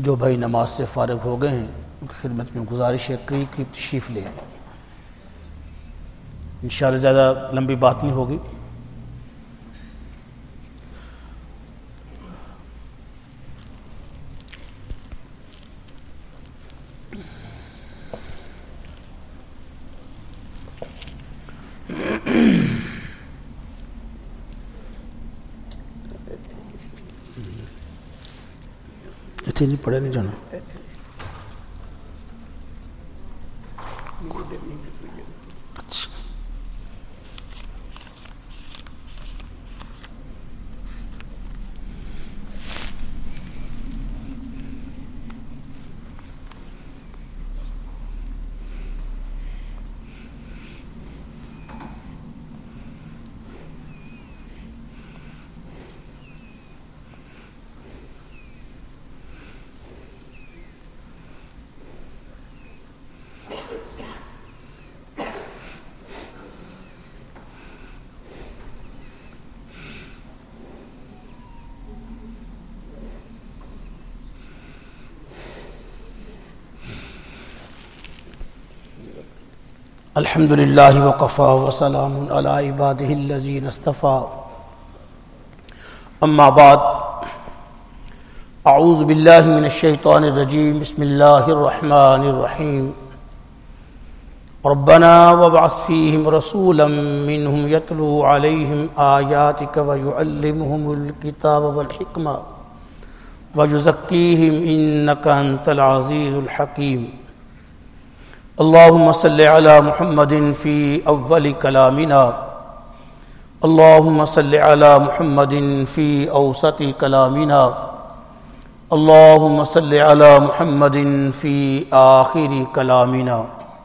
جو بھائی نماز سے فارغ ہو گئے ہیں ان کی خدمت میں گزارش ہے قریب قریب تشریف لے آئیں. انشاءاللہ زیادہ لمبی بات نہیں ہوگی. اتنی نہیں پڑھے نہیں جانا. الحمد للہ وقفا وسلام علی عبادہ الذین اصطفیٰ. اما بعد اعوذ باللہ من الشیطان الرجیم. بسم اللہ الرحمن الرحیم. ربنا وابعث فیہم رسولا منہم یتلو علیہم آیاتک ویعلمہم الکتاب والحکمہ ویزکیہم انک انت العزیز الحکیم. اللهم صل على محمد في أول كلامنا. اللهم صل على محمد في أوسط كلامنا. اللهم صل على محمد في آخر كلامنا.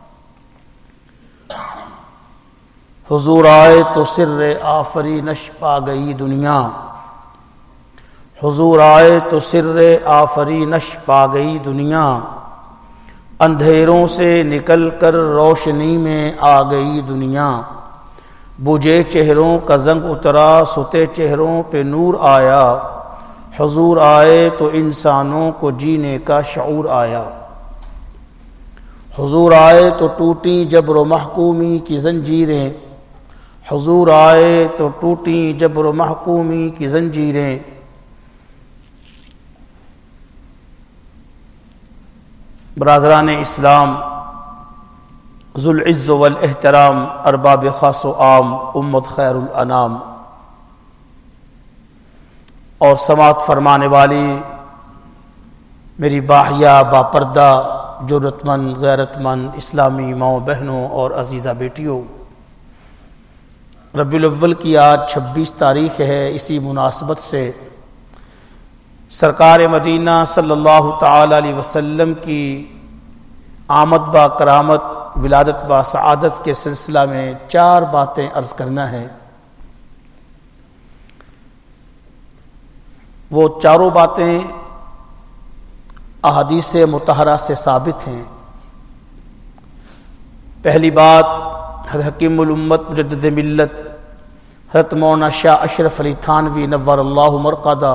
حضور آئے تو سر آفرینش پا گئی دنیا. حضور آئے تو سر آفرینش پا گئی دنیا. اندھیروں سے نکل کر روشنی میں آ گئی دنیا. بجھے چہروں کا زنگ اترا ستے چہروں پہ نور آیا. حضور آئے تو انسانوں کو جینے کا شعور آیا. حضور آئے تو ٹوٹی جبر و محکومی کی زنجیریں. حضور آئے تو ٹوٹی جبر و محکومی کی زنجیریں. برادران اسلام، ذو العز والاحترام، ارباب خاص و عام، امت خیر الانام اور سماعت فرمانے والی میری باحیا باپردہ جرت مند غیرت مند اسلامی ماؤں بہنوں اور عزیزہ بیٹیوں، ربیع الاول کی آج 26 تاریخ ہے. اسی مناسبت سے سرکار مدینہ صلی اللہ تعالی علیہ وسلم کی آمد با کرامت ولادت با سعادت کے سلسلہ میں 4 باتیں عرض کرنا ہے. وہ چاروں باتیں احادیث مطہرہ سے ثابت ہیں. پہلی بات حضرت حکیم الامت مجدد ملت حضرت مولانا شاہ اشرف علی تھانوی نور اللہ مرقدہ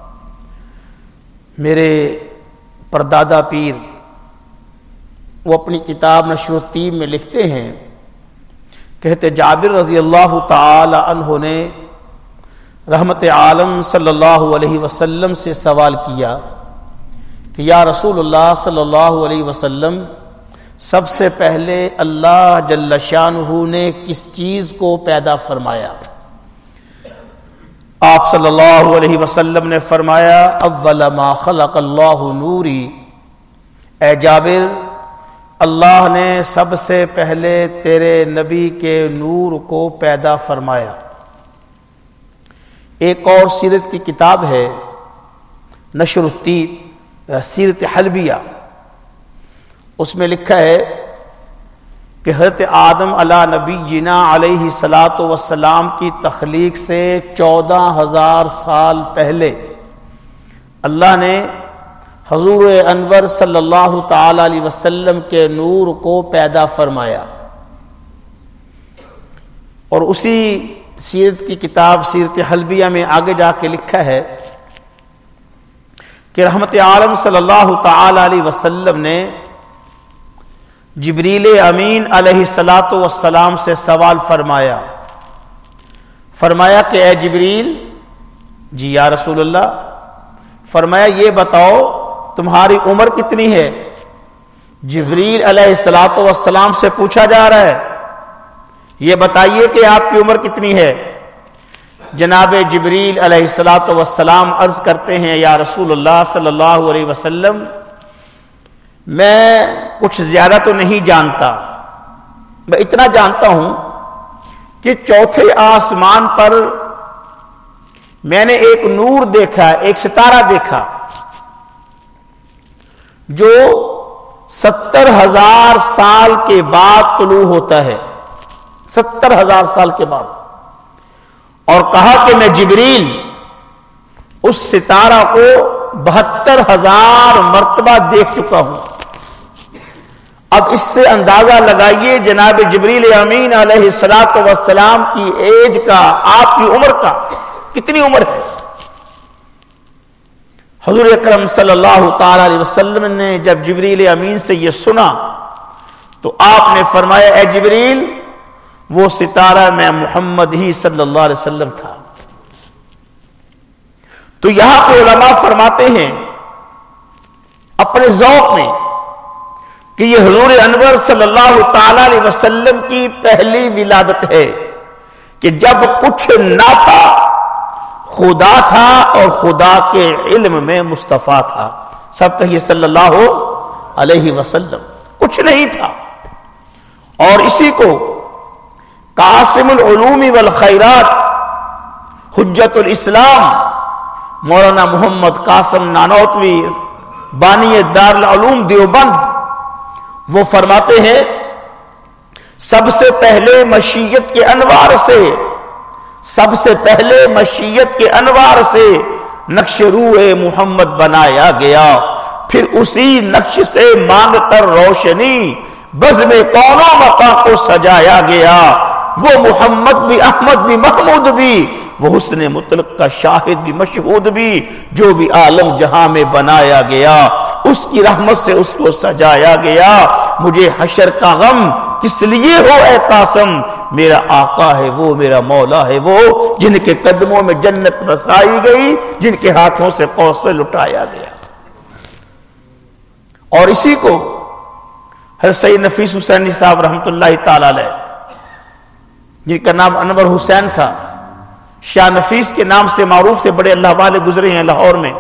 میرے پردادا پیر، وہ اپنی کتاب نشر الطیب میں لکھتے ہیں، کہتے جابر رضی اللہ تعالی عنہ نے رحمت عالم صلی اللہ علیہ وسلم سے سوال کیا کہ یا رسول اللہ صلی اللہ علیہ وسلم، سب سے پہلے اللہ جل شانہ نے کس چیز کو پیدا فرمایا؟ آپ صلی اللہ علیہ وسلم نے فرمایا اول ما خلق اللہ نوری. اے جابر، اللہ نے سب سے پہلے تیرے نبی کے نور کو پیدا فرمایا. ایک اور سیرت کی کتاب ہے نشر الطیب سیرت حلبیہ، اس میں لکھا ہے کہ حضرت آدم علی نبینا علیہ الصلاۃ والسلام کی تخلیق سے 14,000 سال پہلے اللہ نے حضور انور صلی اللہ تعالی علیہ وسلم کے نور کو پیدا فرمایا. اور اسی سیرت کی کتاب سیرت حلبیہ میں آگے جا کے لکھا ہے کہ رحمت عالم صلی اللہ تعالی علیہ وسلم نے جبریل امین علیہ الصلاۃ والسلام سے سوال فرمایا کہ اے جبریل، جی یا رسول اللہ، فرمایا یہ بتاؤ تمہاری عمر کتنی ہے؟ جبریل علیہ الصلاۃ والسلام سے پوچھا جا رہا ہے، یہ بتائیے کہ آپ کی عمر کتنی ہے؟ جناب جبریل علیہ الصلاۃ والسلام عرض کرتے ہیں، یا رسول اللہ صلی اللہ علیہ وسلم، میں کچھ زیادہ تو نہیں جانتا، میں اتنا جانتا ہوں کہ چوتھے آسمان پر میں نے ایک نور دیکھا، ایک ستارہ دیکھا جو 70,000 سال کے بعد طلوع ہوتا ہے، 70,000 سال کے بعد، اور کہا کہ میں جبریل اس ستارہ کو 72,000 مرتبہ دیکھ چکا ہوں۔ اب اس سے اندازہ لگائیے جناب جبریل امین علیہ الصلاۃ والسلام کی ایج کا، آپ کی عمر کا کتنی عمر ہے؟ حضور اکرم صلی اللہ تعالی علیہ وسلم نے جب جبریل امین سے یہ سنا تو آپ نے فرمایا، اے جبریل، وہ ستارہ میں محمد ہی صلی اللہ علیہ وسلم تھا۔ تو یہاں پہ علماء فرماتے ہیں اپنے ذوق میں کہ یہ حضور انور صلی اللہ تعالی علیہ وسلم کی پہلی ولادت ہے کہ جب کچھ نہ تھا، خدا تھا، اور خدا کے علم میں مصطفیٰ تھا۔ سب کہیے صلی اللہ علیہ وسلم، کچھ نہیں تھا۔ اور اسی کو قاسم العلوم والخیرات، حجت الاسلام مولانا محمد قاسم نانوتوی، بانی دار العلوم دیوبند، وہ فرماتے ہیں سب سے پہلے مشیت کے انوار سے، سب سے پہلے مشیت کے انوار سے نقش روح محمد بنایا گیا، پھر اسی نقش سے مانگ کر روشنی بزم کونوں مقام کو سجایا گیا۔ وہ محمد بھی، احمد بھی، محمود بھی، وہ حسن مطلق کا شاہد بھی، مشہود بھی، جو بھی عالم جہاں میں بنایا گیا، اس کی رحمت سے اس کو سجایا گیا۔ مجھے حشر کا غم کس لیے ہو اے قاسم، میرا آقا ہے وہ، میرا مولا ہے وہ، جن کے قدموں میں جنت بسائی گئی، جن کے ہاتھوں سے کوثر لٹایا گیا۔ اور اسی کو حضرت سید نفیس حسینی صاحب رحمۃ اللہ تعالی علیہ، جن کا نام انور حسین تھا، شاہ نفیس کے نام سے معروف تھے، بڑے اللہ والے گزرے ہیں لاہور میں،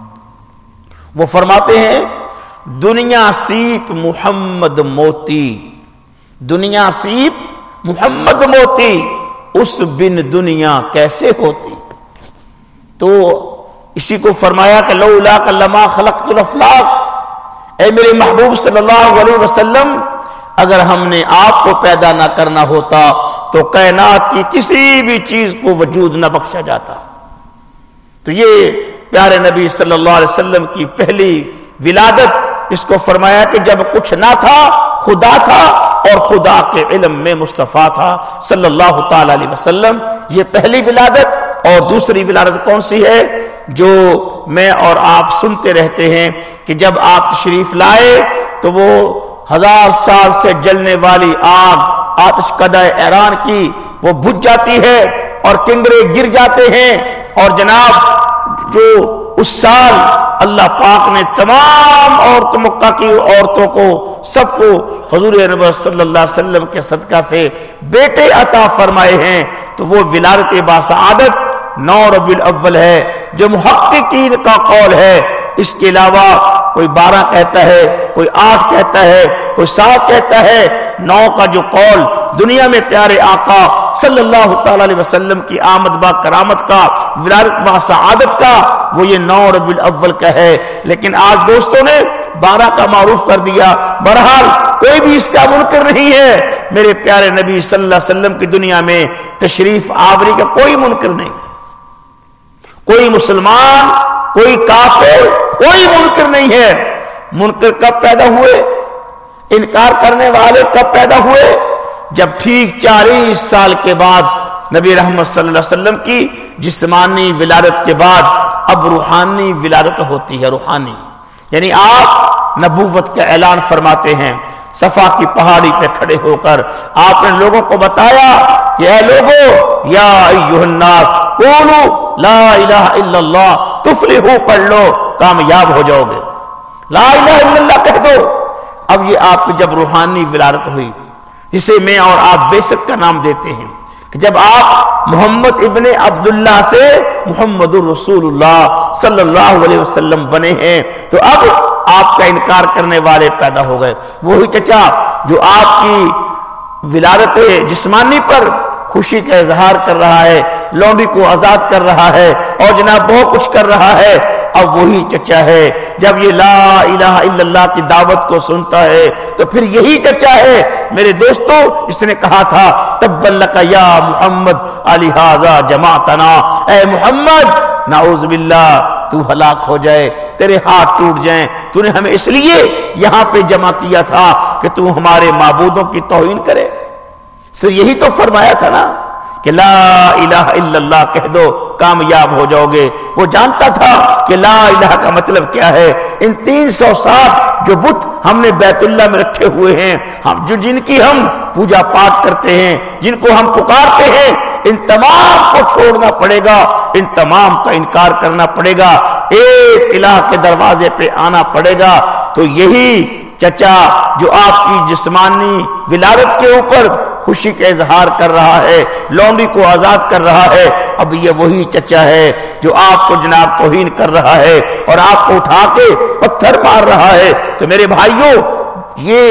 وہ فرماتے ہیں دنیا سیپ محمد موتی، دنیا سیپ محمد موتی، اس بن دنیا کیسے ہوتی۔ تو اسی کو فرمایا کہ لولاک لما خلقت الافلاق، اے میرے محبوب صلی اللہ علیہ وسلم، اگر ہم نے آپ کو پیدا نہ کرنا ہوتا تو کائنات کی کسی بھی چیز کو وجود نہ بخشا جاتا۔ تو یہ پیارے نبی صلی اللہ علیہ وسلم کی پہلی ولادت، اس کو فرمایا کہ جب کچھ نہ تھا، خدا تھا، اور خدا کے علم میں مصطفیٰ تھا صلی اللہ تعالی علیہ وسلم۔ یہ پہلی ولادت۔ اور دوسری ولادت کون سی ہے جو میں اور آپ سنتے رہتے ہیں کہ جب آپ تشریف لائے تو وہ 1000 سال سے جلنے والی آگ، آتش کدہ ایران کی، وہ بجھ جاتی ہے اور کنگرے گر جاتے ہیں، اور جناب جو اس سال اللہ پاک نے تمام عورت مکہ کی عورتوں کو، سب کو حضور انور صلی اللہ علیہ وسلم کے صدقہ سے بیٹے عطا فرمائے ہیں، تو وہ ولادت باسعادت 9 ربیع الاول ہے جو محققین کا قول ہے۔ اس کے علاوہ کوئی 12 کہتا ہے، کوئی 8 کہتا ہے، کوئی 7 کہتا ہے۔ 9 کا جو قول دنیا میں پیارے آقا صلی اللہ تعالی علیہ وسلم کی آمد با کرامت کا، ولادت با سعادت کا، وہ یہ 9 ربیع الاول کا ہے۔ لیکن آج دوستوں نے 12 کا معروف کر دیا۔ بہرحال کوئی بھی اس کا منکر نہیں ہے، میرے پیارے نبی صلی اللہ علیہ وسلم کی دنیا میں تشریف آوری کا کوئی منکر نہیں، کوئی مسلمان، کوئی کافر، کوئی منکر نہیں ہے۔ منکر کب پیدا ہوئے؟ انکار کرنے والے کب پیدا ہوئے؟ جب ٹھیک 40 سال کے بعد نبی رحمت صلی اللہ علیہ وسلم کی جسمانی ولادت کے بعد اب روحانی ولادت ہوتی ہے. روحانی یعنی آپ نبوت کا اعلان فرماتے ہیں. صفا کی پہاڑی پہ کھڑے ہو کر آپ نے لوگوں کو بتایا کہ اے لوگو یا ایھا الناس قولوا لا الہ الا اللہ تفلحوا، پڑھ لو کامیاب ہو جاؤ گے. لا الہ الا اللہ کہہ دو. اب یہ آپ کی جب روحانی ولادت ہوئی، جسے میں اور آپ بیست کا نام دیتے ہیں، کہ جب آپ محمد ابن عبداللہ سے محمد الرسول اللہ صلی اللہ علیہ وسلم بنے ہیں، تو اب آپ کا انکار کرنے والے پیدا ہو گئے. وہی چچا جو آپ کی ولادت جسمانی پر خوشی کا اظہار کر رہا ہے، لونڈی کو آزاد کر رہا ہے اور جناب بہت کچھ کر رہا ہے، اب وہی چچا ہے جب یہ لا الہ الا اللہ کی دعوت کو سنتا ہے تو پھر یہی چچا ہے میرے دوستو اس نے کہا تھا تبا لک یا محمد لہذا جمعتنا، اے محمد نعوذ باللہ تو ہلاک ہو جائے، تیرے ہاتھ ٹوٹ جائیں، تو نے ہمیں اس لیے یہاں پہ جمع کیا تھا کہ تو ہمارے معبودوں کی توہین کرے. سر یہی تو فرمایا تھا نا کہ لا الہ الا اللہ کہہ دو کامیاب ہو جاؤ گے. وہ جانتا تھا کہ لا الہ کا مطلب کیا ہے. ان 360 جو بت ہم نے بیت اللہ میں رکھے ہوئے ہیں، ہم جن کی ہم پوجا پاٹ کرتے ہیں، جن کو ہم پکارتے ہیں، ان تمام کو چھوڑنا پڑے گا، ان تمام کا انکار کرنا پڑے گا، ایک الہ کے دروازے پہ آنا پڑے گا. تو یہی چچا جو آپ کی جسمانی ولادت کے اوپر خوشی کا اظہار کر رہا ہے، لونڈی کو آزاد کر رہا ہے، اب یہ وہی چچا ہے جو آپ کو جناب توہین کر رہا ہے اور آپ کو اٹھا کے پتھر مار رہا ہے. تو میرے بھائیوں یہ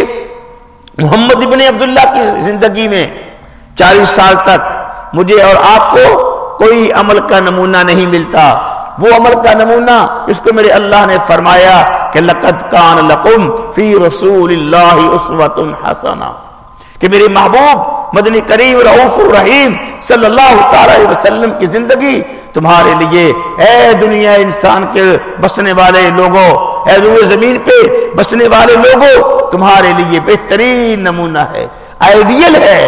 محمد ابن عبداللہ کی زندگی میں 40 سال تک مجھے اور آپ کو کوئی عمل کا نمونہ نہیں ملتا. وہ عمل کا نمونہ اس کو میرے اللہ نے فرمایا کہ لقد کان لکم فی رسول اللہ اسوۃ حسنہ، کہ میرے محبوب مدنی کریم رؤوف الرحیم صلی اللہ تعالی علیہ وسلم کی زندگی تمہارے لیے، اے دنیا انسان کے بسنے والے لوگوں، اے روئے زمین پہ بسنے والے لوگوں، تمہارے لیے بہترین نمونہ ہے، آئیڈیل ہے.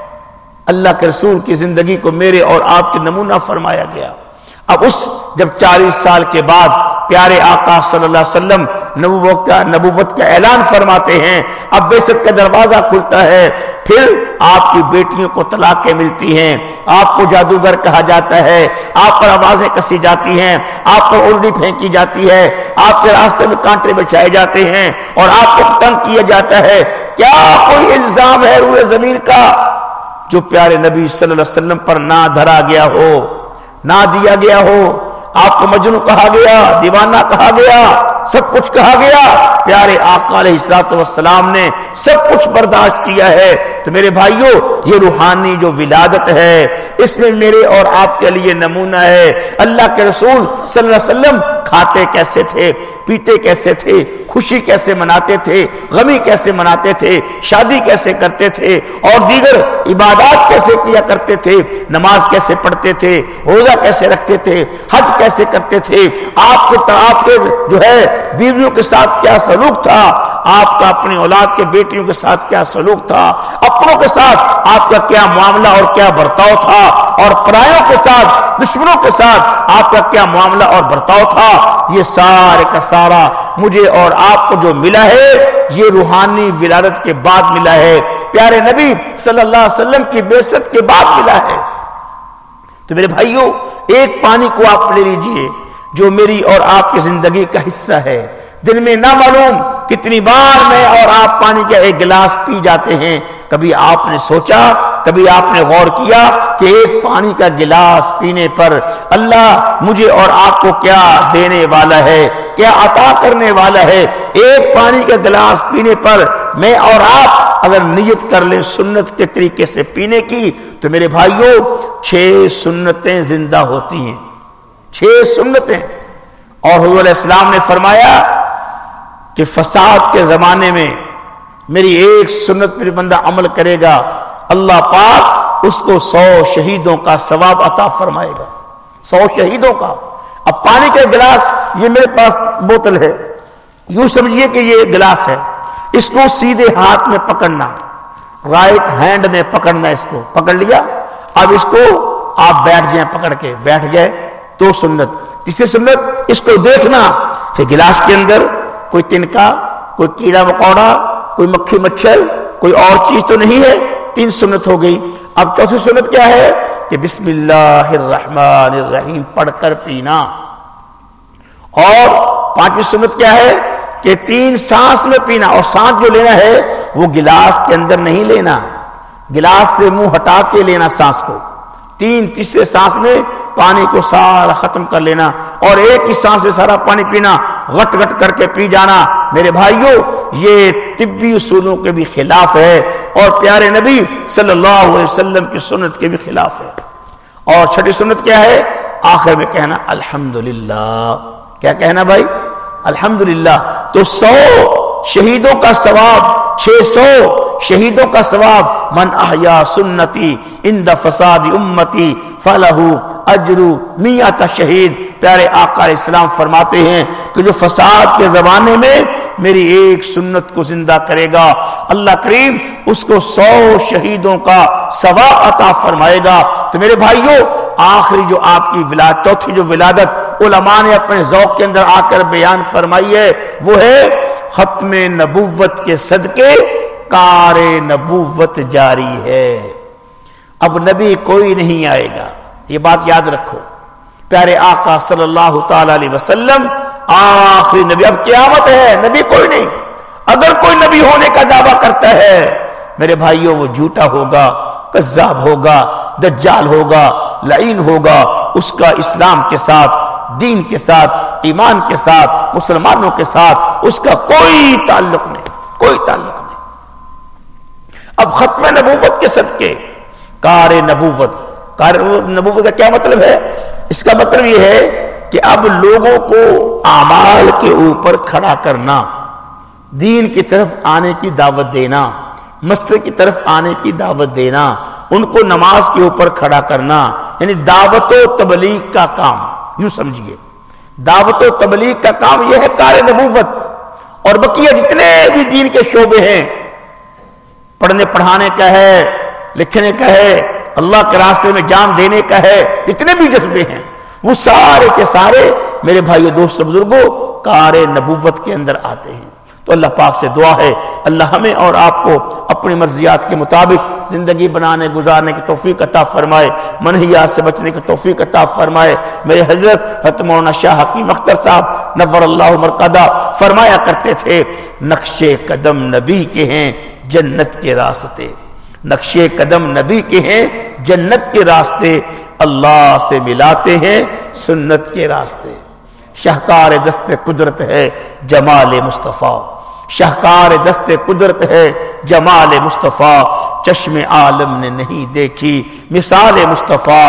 اللہ کے رسول کی زندگی کو میرے اور آپ کے نمونہ فرمایا گیا. اب اس جب 40 سال کے بعد پیارے آقا صلی اللہ علیہ وسلم نبوت کا اعلان فرماتے ہیں، اب بعثت کا دروازہ کھلتا ہے، پھر آپ کی بیٹیوں کو طلاقیں ملتی ہیں، آپ کو جادوگر کہا جاتا ہے، آپ پر آوازیں کسی جاتی ہیں، آپ پر الٹی پھینکی جاتی ہے، آپ کے راستے میں کانٹے بچھائے جاتے ہیں اور آپ کو تنگ کیا جاتا ہے. کیا کوئی الزام ہے روئے زمین کا جو پیارے نبی صلی اللہ علیہ وسلم پر نہ دھرا گیا ہو، نہ دیا گیا ہو؟ آپ کو مجنون کہا گیا، دیوانہ کہا گیا، سب کچھ کہا گیا، پیارے آقا علیہ الصلوۃ والسلام نے سب کچھ برداشت کیا ہے. تو میرے بھائیوں یہ روحانی جو ولادت ہے اس میں میرے اور آپ کے لیے نمونہ ہے. اللہ کے رسول صلی اللہ علیہ وسلم کھاتے کیسے تھے، پیتے کیسے تھے، خوشی کیسے مناتے تھے، غمی کیسے مناتے تھے، شادی کیسے کرتے تھے اور دیگر عبادات کیسے کیا کرتے تھے، نماز کیسے پڑھتے تھے، روزہ کیسے رکھتے تھے، حج کیسے کرتے تھے، آپ کے جو ہے بیویوں کے ساتھ کیا سلوک تھا، آپ کا اپنی اولاد کے بیٹیوں کے ساتھ کیا سلوک تھا، اپنوں کے ساتھ آپ کا کیا معاملہ اور کیا برتاؤ تھا، اور پرایوں کے ساتھ دشمنوں کے ساتھ آپ کا کیا معاملہ اور برتاؤ تھا. یہ سارے کا سارا مجھے اور آپ کو جو ملا ہے یہ روحانی ولادت کے بعد ملا ہے، پیارے نبی صلی اللہ علیہ وسلم کی بعثت کے بعد ملا ہے. تو میرے بھائیوں ایک پانی کو آپ لے لیجئے جو میری اور آپ کی زندگی کا حصہ ہے. دن میں نہ معلوم کتنی بار میں اور آپ پانی کا ایک گلاس پی جاتے ہیں. کبھی آپ نے سوچا، کبھی آپ نے غور کیا کہ ایک پانی کا گلاس پینے پر اللہ مجھے اور آپ کو کیا دینے والا ہے، کیا عطا کرنے والا ہے. ایک پانی کا گلاس پینے پر میں اور آپ اگر نیت کر لیں سنت کے طریقے سے پینے کی تو میرے بھائیوں 6 سنتیں زندہ ہوتی ہیں. 6 سنتیں. اور حضور علیہ السلام نے فرمایا کہ فساد کے زمانے میں میری ایک سنت پر بندہ عمل کرے گا اللہ پاک اس کو 100 شہیدوں کا ثواب عطا فرمائے گا. 100 شہیدوں کا. اب پانی کا گلاس یہ میرے پاس بوتل ہے، یوں سمجھیے کہ یہ گلاس ہے، اس کو سیدھے ہاتھ میں پکڑنا، رائٹ ہینڈ میں پکڑنا، اس کو پکڑ لیا. اب اس کو آپ بیٹھ جائیں، پکڑ کے بیٹھ گئے تو سنت. تیسری سنت اس کو دیکھنا کہ گلاس کے اندر کوئی تنکا، کوئی کیڑا مکوڑا، کوئی مکھی مچھر، کوئی اور چیز تو نہیں ہے. 3 سنت ہو گئی. اب چوتھی سنت کیا ہے کہ بسم اللہ الرحمن الرحیم پڑھ کر پینا. اور 5ویں سنت کیا ہے کہ 3 سانس میں پینا، اور سانس جو لینا ہے وہ گلاس کے اندر نہیں لینا، گلاس سے منہ ہٹا کے لینا سانس کو. تیسرے سانس میں پانی کو سارا ختم کر لینا، اور ایک ہی سانس میں سارا پانی پینا، غٹ غٹ کر کے پی جانا. میرے بھائیوں یہ طبی اصولوں کے بھی خلاف ہے اور پیارے نبی صلی اللہ علیہ وسلم کی سنت کے بھی خلاف ہے. اور 6ٹھی سنت کیا ہے؟ آخر میں کہنا الحمدللہ. کیا کہنا بھائی؟ الحمدللہ. تو 100 شہیدوں کا ثواب، 600 شہیدوں کا ثواب. من احیا سنتی عند فساد امتی فلہ اجر 100 شہید. پیارے آقا علیہ السلام فرماتے ہیں کہ جو فساد کے زمانے میں میری ایک سنت کو زندہ کرے گا، اللہ کریم اس کو 100 شہیدوں کا ثواب عطا فرمائے گا. تو میرے بھائیوں آخری جو آپ کی چوتھی جو ولادت علماء نے اپنے ذوق کے اندر آ کر بیان فرمائی ہے وہ ہے ختم نبوت کے صدقے کار نبوت جاری ہے. اب نبی کوئی نہیں آئے گا، یہ بات یاد رکھو. پیارے آقا صلی اللہ تعالی علیہ وسلم آخری نبی. اب قیامت ہے، نبی کوئی نہیں. اگر کوئی نبی ہونے کا دعویٰ کرتا ہے میرے بھائیوں وہ جھوٹا ہوگا، کذاب ہوگا، دجال ہوگا، لعین ہوگا. اس کا اسلام کے ساتھ، دین کے ساتھ، ایمان کے ساتھ، مسلمانوں کے ساتھ اس کا کوئی تعلق نہیں، کوئی تعلق نہیں. اب ختم نبوت کے صدقے کار نبوت. کار نبوت کا کیا مطلب ہے؟ اس کا مطلب یہ ہے کہ اب لوگوں کو اعمال کے اوپر کھڑا کرنا، دین کی طرف آنے کی دعوت دینا، مسجد کی طرف آنے کی دعوت دینا، ان کو نماز کے اوپر کھڑا کرنا، یعنی دعوت و تبلیغ کا کام. یوں سمجھیے دعوت و تبلیغ کا کام یہ ہے کار نبوت. اور بقیہ جتنے بھی دین کے شعبے ہیں، پڑھنے پڑھانے کا ہے، لکھنے کا ہے، اللہ کے راستے میں جان دینے کا ہے، جتنے بھی جذبے ہیں وہ سارے کے سارے میرے بھائیو دوست بزرگوں کار نبوت کے اندر آتے ہیں. تو اللہ پاک سے دعا ہے اللہ ہمیں اور آپ کو اپنی مرضیات کے مطابق زندگی بنانے گزارنے کی توفیق عطا فرمائے، منہیات سے بچنے کی توفیق عطا فرمائے. میرے حضرت مولانا شاہ حکیم اختر صاحب نور اللہ مرقدہ فرمایا کرتے تھے نقش قدم نبی کے ہیں جنت کے راستے. نقش قدم نبی کے ہیں جنت کے راستے، اللہ سے ملاتے ہیں سنت کے راستے. شاہکار دست قدرت ہے جمال مصطفیٰ، شاہکار دست قدرت ہے جمال مصطفیٰ. چشم عالم نے نہیں دیکھی مثال مصطفیٰ.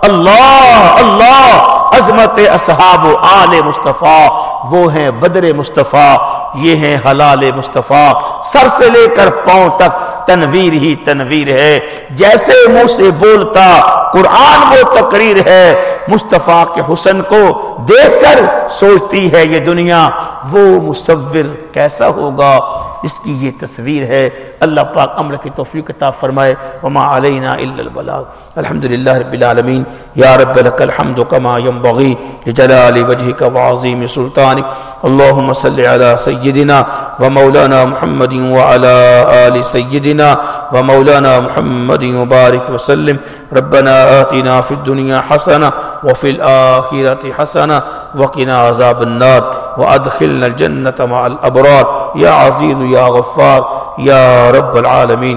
اللہ اللہ عظمت اصحاب و آل مصطفیٰ. وہ ہیں بدر مصطفیٰ، یہ ہیں حلال مصطفیٰ. سر سے لے کر پاؤں تک تنویر ہی تنویر ہے. جیسے منہ سے بولتا قرآن وہ تقریر ہے. مصطفیٰ کے حسن کو دیکھ کر سوچتی ہے یہ دنیا وہ مصور کیسا ہوگا، اس کی یہ تصویر ہے. اللہ پاک عمل کی توفیق عطا فرمائے. وما علینا الا البلاغ. الحمدللہ رب العالمین. یا رب لک الحمد کما ينبغی لجلال وجهک وعظیم سلطانک. اللهم صل على سيدنا ومولانا محمد وعلى آل سيدنا ومولانا محمد وبارك وسلم. ربنا آتنا في الدنيا حسنة وفي الآخرة حسنة وقنا عذاب النار وأدخلنا الجنة مع الأبرار يا عزيز يا غفار يا رب العالمين.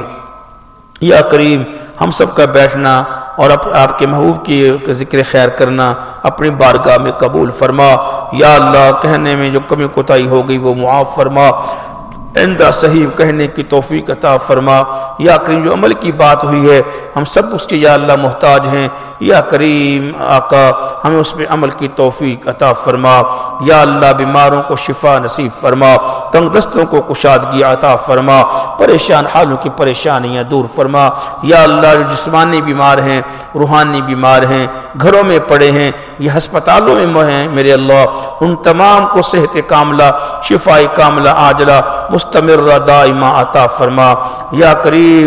یا کریم ہم سب کا بیٹھنا اور آپ کے محبوب کی ذکر خیر کرنا اپنی بارگاہ میں قبول فرما. یا اللہ کہنے میں جو کمی کوتاہی ہو گئی وہ معاف فرما، آئندہ صحیح کہنے کی توفیق عطا فرما. یا کریم جو عمل کی بات ہوئی ہے ہم سب اس کے یا اللہ محتاج ہیں. یا کریم آقا ہمیں اس میں عمل کی توفیق عطا فرما. یا اللہ بیماروں کو شفا نصیب فرما، تنگ دستوں کو کشادگی عطا فرما، پریشان حالوں کی پریشانیاں دور فرما. یا اللہ جو جسمانی بیمار ہیں، روحانی بیمار ہیں، گھروں میں پڑے ہیں، یہ ہسپتالوں میں ہیں، میرے اللہ ان تمام کو صحت کاملہ، شفاء کاملہ عاجلہ مستمرہ دائمہ عطا فرما. یا کریم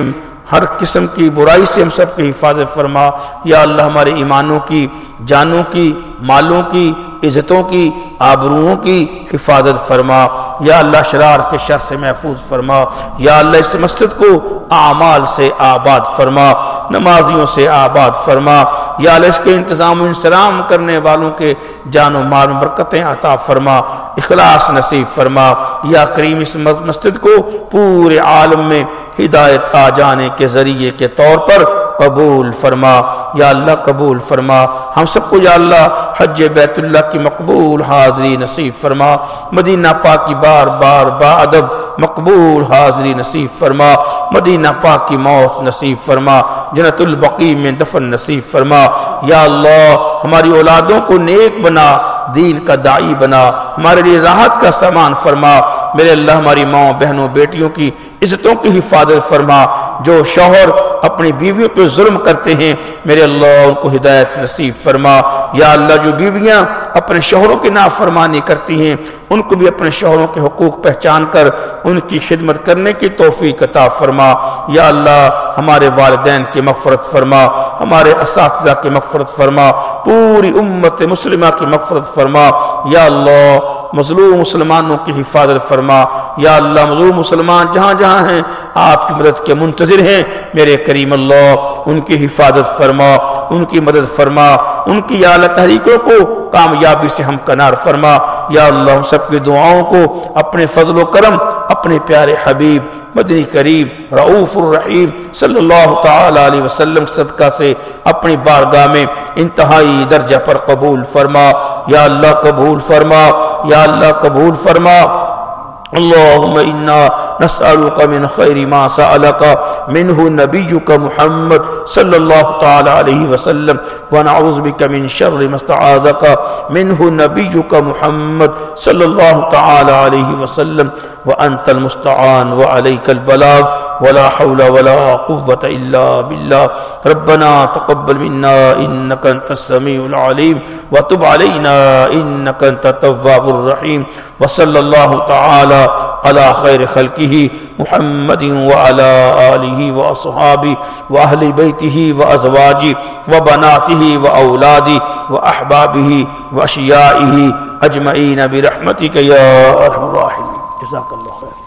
ہر قسم کی برائی سے ہم سب کی حفاظت فرما۔ یا اللہ ہمارے ایمانوں کی، جانوں کی، مالوں کی، عزتوں کی، آبروؤں کی حفاظت فرما۔ یا اللہ شرار کے شر سے محفوظ فرما۔ یا اللہ اس مسجد کو اعمال سے آباد فرما، نمازیوں سے آباد فرما۔ یا اللہ اس کے انتظام و انصرام کرنے والوں کے جان و مال میں برکتیں عطا فرما، اخلاص نصیب فرما۔ یا کریم اس مسجد کو پورے عالم میں ہدایت آ جانے کے ذریعے کے طور پر قبول فرما۔ یا اللہ قبول فرما ہم سب کو۔ یا اللہ حج بیت اللہ کی مقبول حاضری نصیب فرما، مدینہ پاک کی بار بار با ادب مقبول حاضری نصیب فرما، مدینہ پاک کی موت نصیب فرما، جنت البقیع میں دفن نصیب فرما۔ یا اللہ ہماری اولادوں کو نیک بنا، دین کا داعی بنا، ہمارے لیے راحت کا سامان فرما۔ میرے اللہ ہماری ماں بہنوں بیٹیوں کی عزتوں کی حفاظت فرما۔ جو شوہر اپنی بیویوں پہ ظلم کرتے ہیں میرے اللہ ان کو ہدایت نصیب فرما۔ یا اللہ جو بیویاں اپنے شوہروں کی نافرمانی کرتی ہیں ان کو بھی اپنے شوہروں کے حقوق پہچان کر ان کی خدمت کرنے کی توفیق عطا فرما۔ یا اللہ ہمارے والدین کی مغفرت فرما، ہمارے اساتذہ کی مغفرت فرما، پوری امت مسلمہ کی مغفرت فرما۔ یا اللہ مظلوم مسلمانوں کی حفاظت فرما۔ یا اللہ مظلوم مسلمان جہاں جہاں ہیں آپ کی مدد کے منتظر ہیں میرے کریم اللہ ان کی حفاظت فرما، ان کی مدد فرما، ان کی یا اللہ تحریکوں کو کامیابی سے ہمکنار فرما۔ یا اللہ ہم سب کی دعاؤں کو اپنے فضل و کرم اپنے پیارے حبیب مدنی کریم رؤوف الرحیم صلی اللہ تعالی علیہ وسلم صدقہ سے اپنی بارگاہ میں انتہائی درجہ پر قبول فرما۔ یا اللہ قبول فرما، یا اللہ قبول فرما۔ اللهم إنا نسألك من خير ما سألك منه نبيك محمد صلى الله تعالى عليه وسلم ونعوذ بك من شر ما استعاذك منه نبيك محمد صلى الله تعالى عليه وسلم وأنت المستعان وعليك البلاغ ولا حول ولا قوة إلا بالله۔ ربنا تقبل منا إنك أنت السميع العليم وتب علينا إنك أنت التواب الرحيم، وصلى الله تعالى على خير خلقه محمد وعلى آله وأصحابه وأهل بيته وأزواجه وبناته وأولاده وأحبابه وأشيائه أجمعين برحمتك يا أرحم الراحمين۔ جزاك الله خير۔